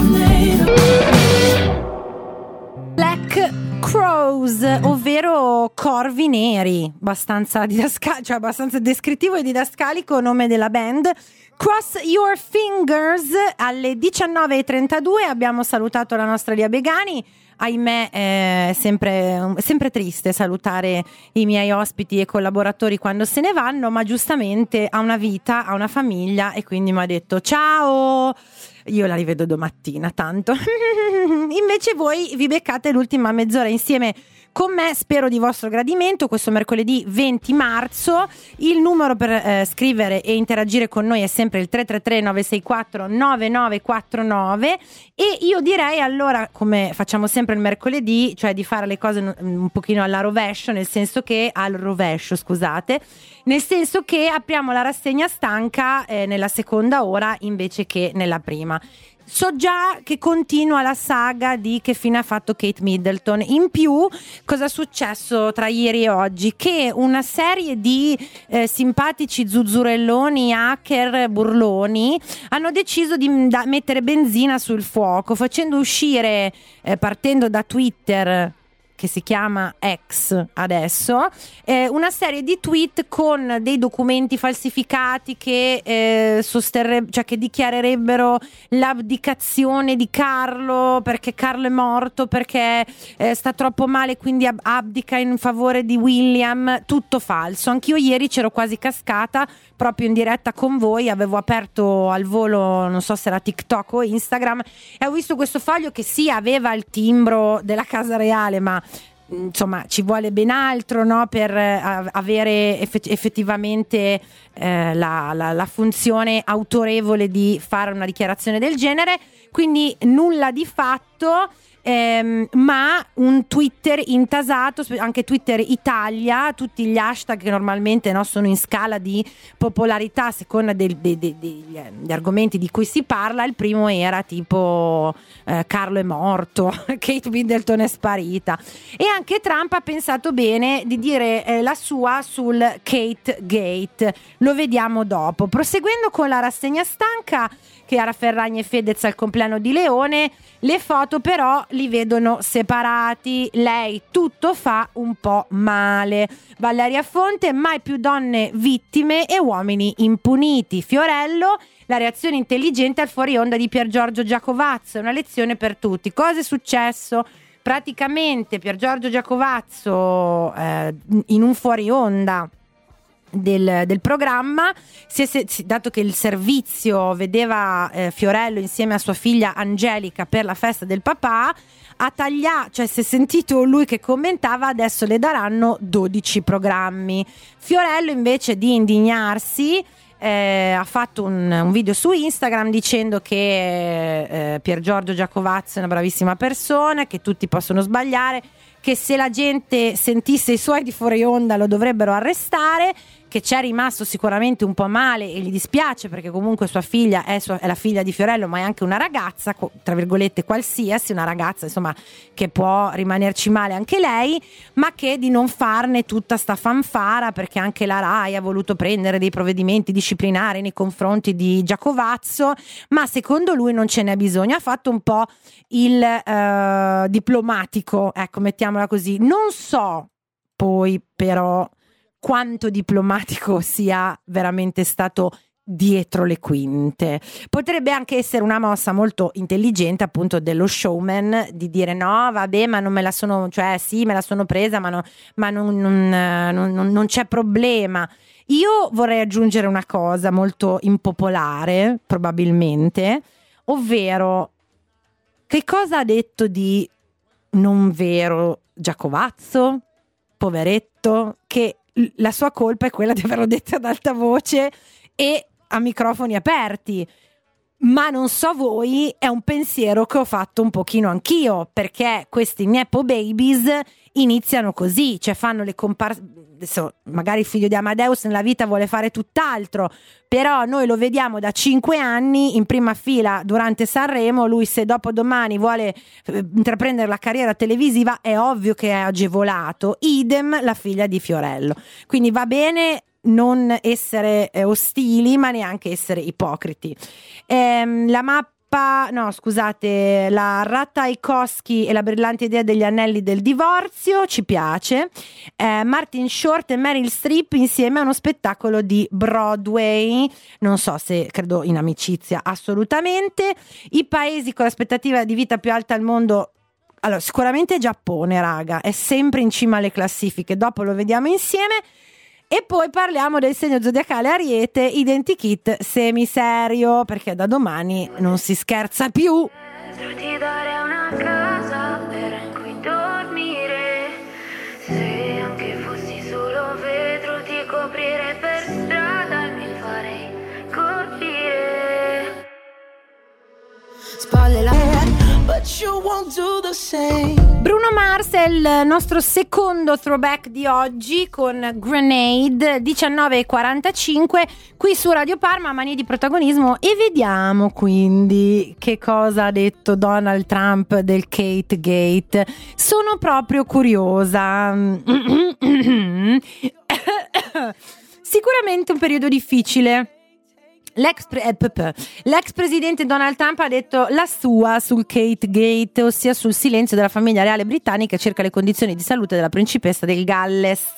Black Crows, ovvero corvi neri, abbastanza descrittivo e didascalico nome della band. Cross Your Fingers. Alle 19:32 abbiamo salutato la nostra Lia Begani. Ahimè, è sempre triste salutare i miei ospiti e collaboratori quando se ne vanno, ma giustamente ha una vita, ha una famiglia, e quindi mi ha detto ciao. Io la rivedo domattina, tanto. Invece voi vi beccate l'ultima mezz'ora insieme con me, spero di vostro gradimento, questo mercoledì 20 marzo. Il numero per scrivere e interagire con noi è sempre il 333-964-9949, e io direi allora, come facciamo sempre il mercoledì, cioè di fare le cose un pochino al rovescio, nel senso che apriamo la rassegna stanca nella seconda ora invece che nella prima. So già che continua la saga di che fine ha fatto Kate Middleton. In più, cosa è successo tra ieri e oggi? Che una serie di simpatici zuzzurelloni, hacker, burloni hanno deciso di mettere benzina sul fuoco, facendo uscire, partendo da Twitter, che si chiama X adesso, una serie di tweet con dei documenti falsificati che che dichiarerebbero l'abdicazione di Carlo, perché Carlo è morto, perché sta troppo male, quindi abdica in favore di William. Tutto falso. Anch'io ieri c'ero quasi cascata proprio in diretta con voi, avevo aperto al volo, non so se era TikTok o Instagram, e ho visto questo foglio che sì, aveva il timbro della Casa Reale, ma insomma ci vuole ben altro, no, per avere effettivamente la funzione autorevole di fare una dichiarazione del genere. Quindi nulla di fatto. Ma un Twitter intasato, anche Twitter Italia, tutti gli hashtag che normalmente, no, sono in scala di popolarità a seconda degli argomenti di cui si parla. Il primo era tipo Carlo è morto, Kate Middleton è sparita, e anche Trump ha pensato bene di dire la sua sul Kate Gate. Lo vediamo dopo. Proseguendo con la rassegna stanca, Chiara Ferragni e Fedez al compleanno di Leone. Le foto però li vedono separati. Lei tutto fa un po' male. Valeria Fonte, mai più donne vittime e uomini impuniti. Fiorello, la reazione intelligente al fuori onda di Piergiorgio Giacovazzo, è una lezione per tutti. Cosa è successo? Praticamente Piergiorgio Giacovazzo in un fuori onda del programma, dato che il servizio vedeva Fiorello insieme a sua figlia Angelica per la festa del papà, ha tagliato, cioè si è sentito lui che commentava: adesso le daranno 12 programmi. Fiorello, invece di indignarsi, ha fatto un video su Instagram dicendo che Piergiorgio Giacovazzo è una bravissima persona, che tutti possono sbagliare, che se la gente sentisse i suoi di fuori onda lo dovrebbero arrestare, che c'è rimasto sicuramente un po' male e gli dispiace, perché comunque sua figlia è la figlia di Fiorello, ma è anche una ragazza, tra virgolette qualsiasi, una ragazza insomma che può rimanerci male anche lei, ma che di non farne tutta sta fanfara, perché anche la Rai ha voluto prendere dei provvedimenti disciplinari nei confronti di Giacovazzo, ma secondo lui non ce n'è bisogno. Ha fatto un po' il diplomatico, ecco, mettiamola così. Non so poi però quanto diplomatico sia veramente stato dietro le quinte. Potrebbe anche essere una mossa molto intelligente, appunto, dello showman, di dire no, vabbè, ma non me la sono, cioè sì, me la sono presa, ma non c'è problema. Io vorrei aggiungere una cosa molto impopolare, probabilmente, ovvero, che cosa ha detto di non vero Giacovazzo, poveretto, che la sua colpa è quella di averlo detto ad alta voce e a microfoni aperti. Ma non so voi, è un pensiero che ho fatto un pochino anch'io, perché questi Nepo Babies iniziano così, cioè fanno le comparse. Adesso magari il figlio di Amadeus nella vita vuole fare tutt'altro, però noi lo vediamo da 5 anni in prima fila durante Sanremo. Lui, se dopo domani vuole intraprendere la carriera televisiva, è ovvio che è agevolato. Idem la figlia di Fiorello. Quindi va bene non essere ostili, ma neanche essere ipocriti. La Ratajkowski e la brillante idea degli anelli del divorzio ci piace. Martin Short e Meryl Streep insieme a uno spettacolo di Broadway, non so se, credo in amicizia, assolutamente. I paesi con l'aspettativa di vita più alta al mondo, allora sicuramente Giappone, raga, è sempre in cima alle classifiche, dopo lo vediamo insieme. E poi parliamo del segno zodiacale Ariete, identikit semiserio, perché da domani non si scherza più. Ti dare una casa vera in cui dormire, se anche fossi solo vetro ti coprirei per strada e mi farei colpire. Spalle la Bruno Mars è il nostro secondo throwback di oggi con Grenade, 19:45 qui su Radio Parma, Manie di protagonismo, e vediamo quindi che cosa ha detto Donald Trump del Kate Gate. Sono proprio curiosa. Sicuramente un periodo difficile. L'ex presidente Donald Trump ha detto la sua sul Kate Gate, ossia sul silenzio della famiglia reale britannica circa le condizioni di salute della principessa del Galles.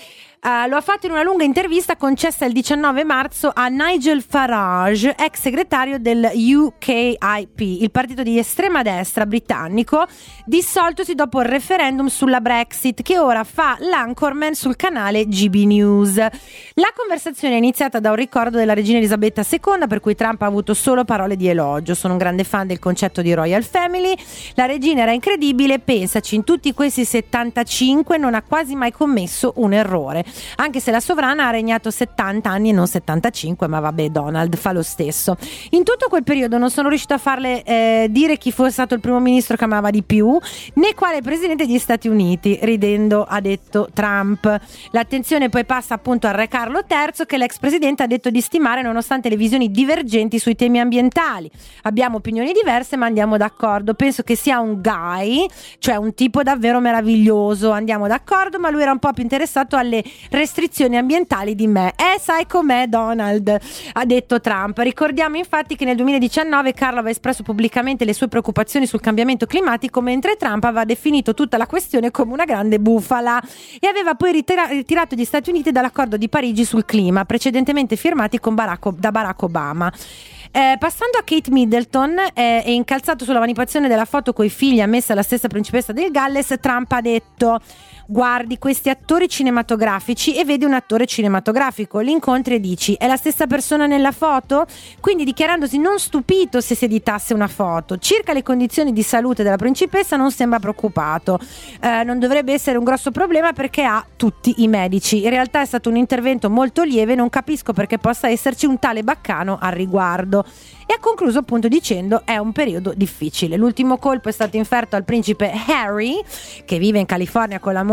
Lo ha fatto in una lunga intervista concessa il 19 marzo a Nigel Farage, ex segretario del UKIP, il partito di estrema destra britannico, dissoltosi dopo il referendum sulla Brexit, che ora fa l'anchorman sul canale GB News. La conversazione è iniziata da un ricordo della regina Elisabetta II, per cui Trump ha avuto solo parole di elogio. Sono un grande fan del concetto di Royal Family, la regina era incredibile, pensaci, in tutti questi 75 non ha quasi mai commesso un errore. Anche se la sovrana ha regnato 70 anni e non 75, ma vabbè, Donald fa lo stesso. In tutto quel periodo non sono riuscito a farle dire chi fosse stato il primo ministro che amava di più, né quale presidente degli Stati Uniti, ridendo ha detto Trump. L'attenzione poi passa appunto al re Carlo III, che l'ex presidente ha detto di stimare nonostante le visioni divergenti sui temi ambientali. Abbiamo opinioni diverse ma andiamo d'accordo, penso che sia un guy, cioè un tipo davvero meraviglioso, andiamo d'accordo, ma lui era un po' più interessato alle restrizioni ambientali di me. Sai com'è Donald, ha detto Trump. Ricordiamo infatti che nel 2019 Carlo aveva espresso pubblicamente le sue preoccupazioni sul cambiamento climatico, mentre Trump aveva definito tutta la questione come una grande bufala e aveva poi ritirato gli Stati Uniti dall'accordo di Parigi sul clima, precedentemente firmati da Barack Obama. Passando a Kate Middleton e incalzato sulla manipolazione della foto coi figli ammessa alla stessa principessa del Galles, Trump ha detto: guardi questi attori cinematografici e vedi un attore cinematografico, li incontri e dici è la stessa persona nella foto? Quindi dichiarandosi non stupito se si editasse una foto. Circa le condizioni di salute della principessa non sembra preoccupato, non dovrebbe essere un grosso problema perché ha tutti i medici. In realtà è stato un intervento molto lieve, non capisco perché possa esserci un tale baccano al riguardo. E ha concluso appunto dicendo è un periodo difficile. L'ultimo colpo è stato inferto al principe Harry, che vive in California con la moglie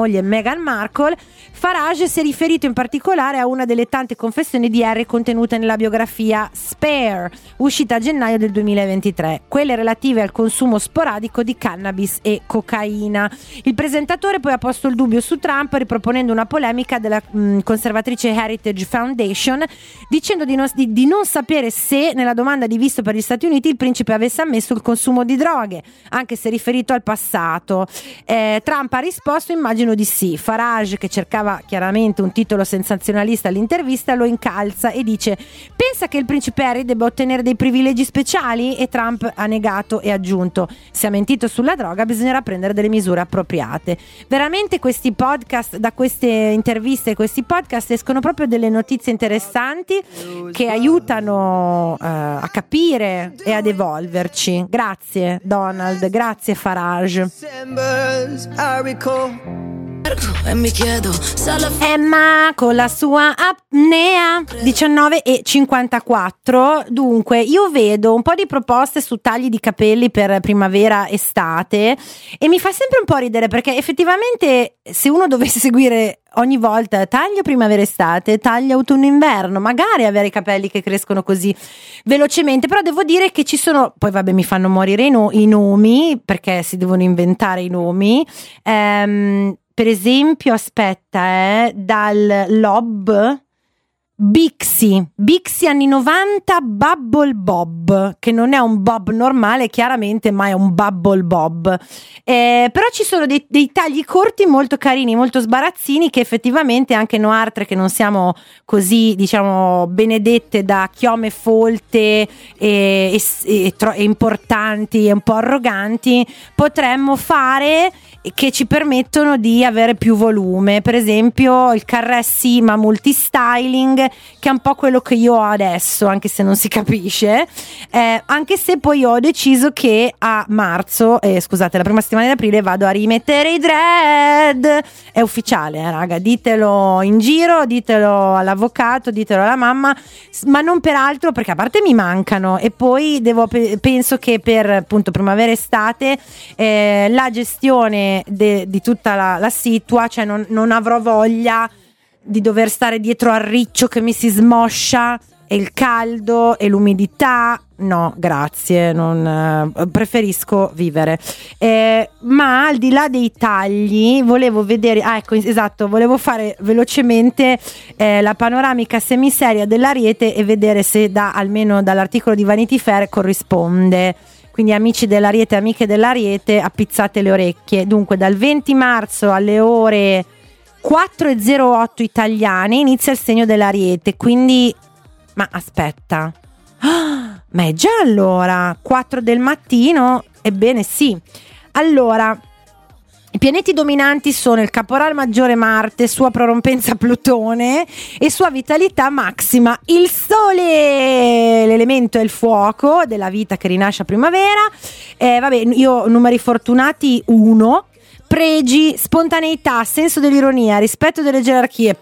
moglie Meghan Markle, Farage si è riferito in particolare a una delle tante confessioni di Harry contenute nella biografia Spare, uscita a gennaio del 2023, quelle relative al consumo sporadico di cannabis e cocaina. Il presentatore poi ha posto il dubbio su Trump, riproponendo una polemica della conservatrice Heritage Foundation, dicendo di non sapere se, nella domanda di visto per gli Stati Uniti, il principe avesse ammesso il consumo di droghe, anche se riferito al passato. Trump ha risposto: immagino di sì. Farage, che cercava chiaramente un titolo sensazionalista all'intervista, lo incalza e dice: pensa che il principe Harry debba ottenere dei privilegi speciali? E Trump ha negato e ha aggiunto: se ha mentito sulla droga bisognerà prendere delle misure appropriate. Veramente questi podcast, da queste interviste e questi podcast escono proprio delle notizie interessanti che aiutano a capire e ad evolverci. Grazie Donald, grazie Farage. Emma con la sua apnea. 19:54. Dunque, io vedo un po' di proposte su tagli di capelli per primavera estate e mi fa sempre un po' ridere, perché effettivamente se uno dovesse seguire ogni volta taglio primavera estate, taglio autunno inverno, magari avere i capelli che crescono così velocemente. Però devo dire che ci sono, poi vabbè, mi fanno morire i nomi, perché si devono inventare i nomi. Per esempio, aspetta, dal Lob, Bixi anni 90, Bubble Bob, che non è un bob normale chiaramente, ma è un Bubble Bob. Però ci sono dei tagli corti molto carini, molto sbarazzini, che effettivamente anche noi altre, che non siamo così, diciamo, benedette da chiome folte e importanti e un po' arroganti, potremmo fare, che ci permettono di avere più volume. Per esempio il Caressima Multistyling, che è un po' quello che io ho adesso, anche se non si capisce, anche se poi ho deciso che a marzo, scusate, la prima settimana di aprile vado a rimettere i dread. È ufficiale, raga, ditelo in giro, ditelo all'avvocato, ditelo alla mamma, ma non per altro, perché a parte mi mancano, e poi penso che per appunto primavera estate la gestione di tutta la situa, cioè non avrò voglia di dover stare dietro al riccio che mi si smoscia, e il caldo e l'umidità. No, grazie, preferisco vivere. Ma al di là dei tagli, volevo vedere, volevo fare velocemente la panoramica semiseria dell'Ariete e vedere se almeno dall'articolo di Vanity Fair corrisponde. Quindi amici dell'Ariete, amiche dell'Ariete, appizzate le orecchie. Dunque, dal 20 marzo alle ore 4:08 italiane inizia il segno dell'Ariete, quindi, ma aspetta, ma è già allora 4 del mattino? Ebbene sì. Allora, i pianeti dominanti sono il caporal maggiore Marte, sua prorompenza Plutone e sua vitalità massima il Sole. L'elemento è il fuoco della vita che rinasce a primavera. Io numeri fortunati 1, pregi, spontaneità, senso dell'ironia, rispetto delle gerarchie,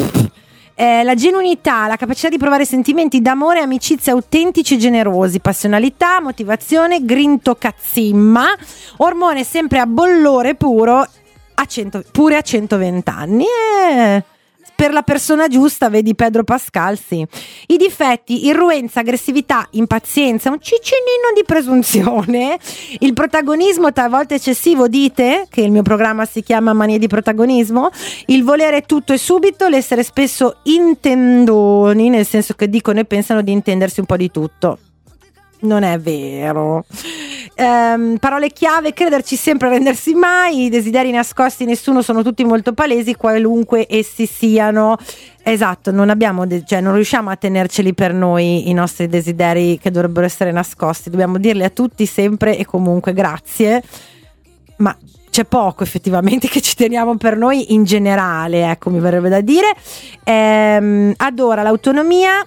la genuinità, la capacità di provare sentimenti d'amore e amicizia autentici e generosi, passionalità, motivazione, grinto cazzimma, ormone sempre a bollore puro, pure a 120 anni. Per la persona giusta, vedi Pedro Pascal, sì. I difetti: irruenza, aggressività, impazienza, un ciccinino di presunzione, il protagonismo talvolta eccessivo, dite che il mio programma si chiama Manie di protagonismo, il volere tutto e subito, l'essere spesso intendoni, nel senso che dicono e pensano di intendersi un po' di tutto. Non è vero. Parole chiave: crederci sempre, rendersi mai, i desideri nascosti nessuno, sono tutti molto palesi qualunque essi siano. Esatto, non riusciamo a tenerceli per noi i nostri desideri che dovrebbero essere nascosti, dobbiamo dirli a tutti sempre e comunque. Grazie, ma c'è poco effettivamente che ci teniamo per noi in generale, ecco, mi verrebbe da dire. Adora l'autonomia,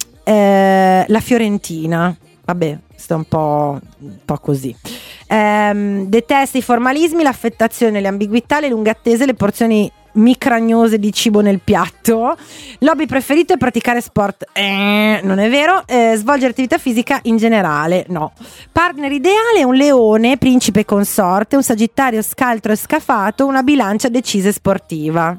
la Fiorentina. Vabbè, sto un po' così. Detesta i formalismi, l'affettazione, le ambiguità, le lunghe attese, le porzioni micragnose di cibo nel piatto. L'hobby preferito è praticare sport. Non è vero. Svolgere attività fisica in generale. No. Partner ideale: un leone, principe consorte, un sagittario scaltro e scafato, una bilancia decisa e sportiva.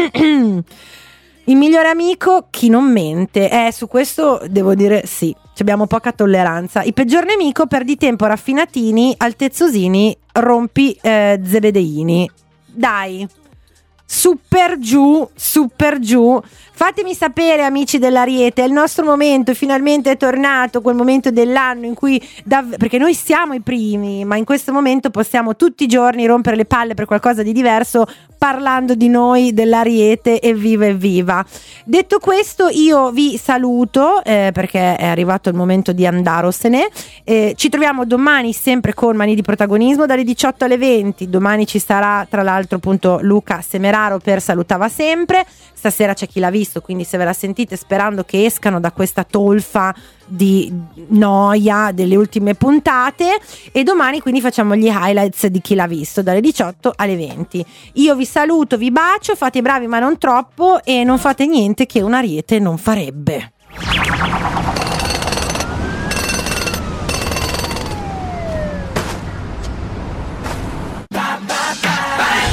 Il migliore amico, chi non mente. Su questo devo dire sì, abbiamo poca tolleranza. Il peggior nemico: perdi tempo raffinatini, altezzosini, rompi zebedeini. Dai, super giù. Fatemi sapere, amici dell'Ariete, è il nostro momento, finalmente è tornato quel momento dell'anno in cui perché noi siamo i primi, ma in questo momento possiamo tutti i giorni rompere le palle per qualcosa di diverso, parlando di noi, dell'Ariete. Evviva. Detto questo, io vi saluto perché è arrivato il momento di andarosene. Ci troviamo domani sempre con Mani di Protagonismo dalle 18 alle 20. Domani ci sarà tra l'altro appunto Luca Semeraro per Salutava Sempre. Stasera c'è Chi l'ha visto, quindi se ve la sentite, sperando che escano da questa tolfa di noia delle ultime puntate, e domani quindi facciamo gli highlights di Chi l'ha visto dalle 18 alle 20. Io vi saluto, vi bacio, fate i bravi ma non troppo, e non fate niente che un Ariete non farebbe.